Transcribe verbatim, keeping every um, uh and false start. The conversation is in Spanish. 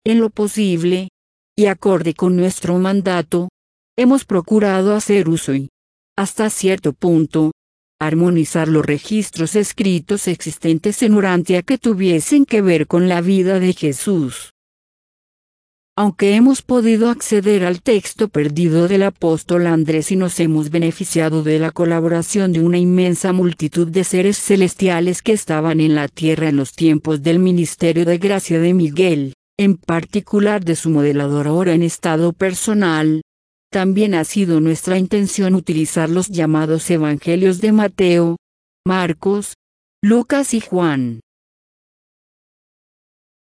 En lo posible, y acorde con nuestro mandato, hemos procurado hacer uso y, hasta cierto punto, armonizar los registros escritos existentes en Urantia que tuviesen que ver con la vida de Jesús. Aunque hemos podido acceder al texto perdido del apóstol Andrés y nos hemos beneficiado de la colaboración de una inmensa multitud de seres celestiales que estaban en la tierra en los tiempos del ministerio de gracia de Miguel, en particular de su modelador ahora en estado personal, también ha sido nuestra intención utilizar los llamados evangelios de Mateo, Marcos, Lucas y Juan.